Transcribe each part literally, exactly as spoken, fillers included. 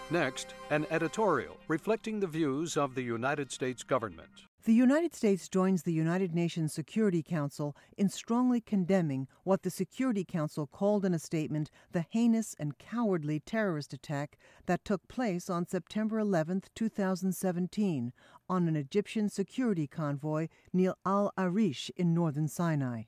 Next, an editorial reflecting the views of the United States government. The United States joins the United Nations Security Council in strongly condemning what the Security Council called in a statement the heinous and cowardly terrorist attack that took place on September eleventh, two thousand seventeen, on an Egyptian security convoy near Al Arish in northern Sinai.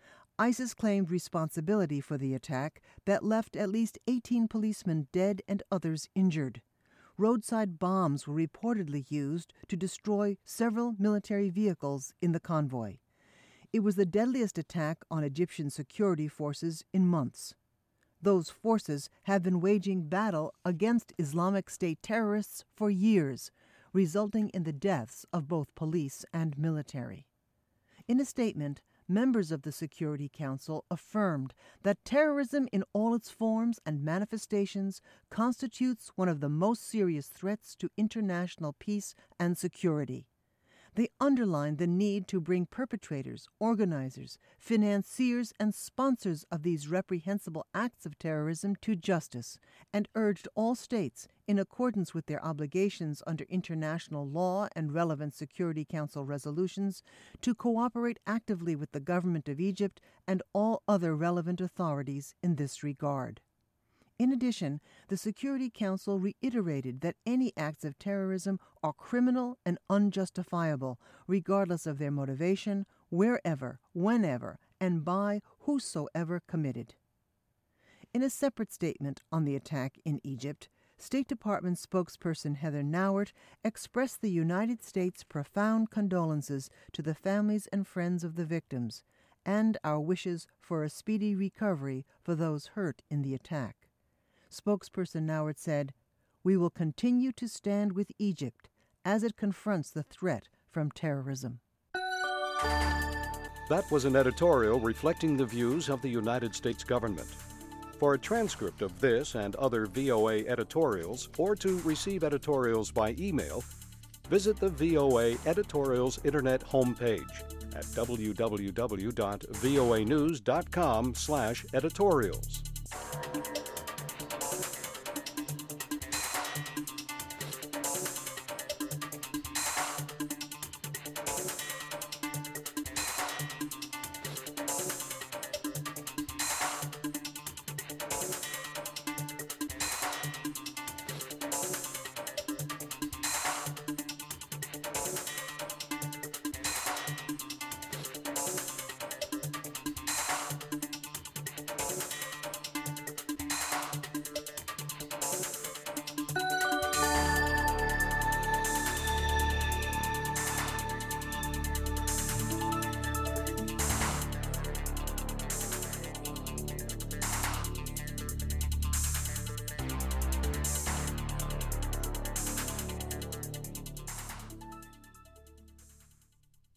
ISIS claimed responsibility for the attack that left at least eighteen policemen dead and others injured. Roadside bombs were reportedly used to destroy several military vehicles in the convoy. It was the deadliest attack on Egyptian security forces in months. Those forces have been waging battle against Islamic State terrorists for years, resulting in the deaths of both police and military. In a statement, members of the Security Council affirmed that terrorism in all its forms and manifestations constitutes one of the most serious threats to international peace and security. They underlined the need to bring perpetrators, organizers, financiers, and sponsors of these reprehensible acts of terrorism to justice, and urged all states, in accordance with their obligations under international law and relevant Security Council resolutions, to cooperate actively with the government of Egypt and all other relevant authorities in this regard. In addition, the Security Council reiterated that any acts of terrorism are criminal and unjustifiable, regardless of their motivation, wherever, whenever, and by whosoever committed. In a separate statement on the attack in Egypt, State Department spokesperson Heather Nauert expressed the United States' profound condolences to the families and friends of the victims, and our wishes for a speedy recovery for those hurt in the attack. Spokesperson Nauert said, "We will continue to stand with Egypt as it confronts the threat from terrorism." That was an editorial reflecting the views of the United States government. For a transcript of this and other V O A editorials, or to receive editorials by email, visit the V O A Editorials Internet homepage at w w w dot voa news dot com slash editorials.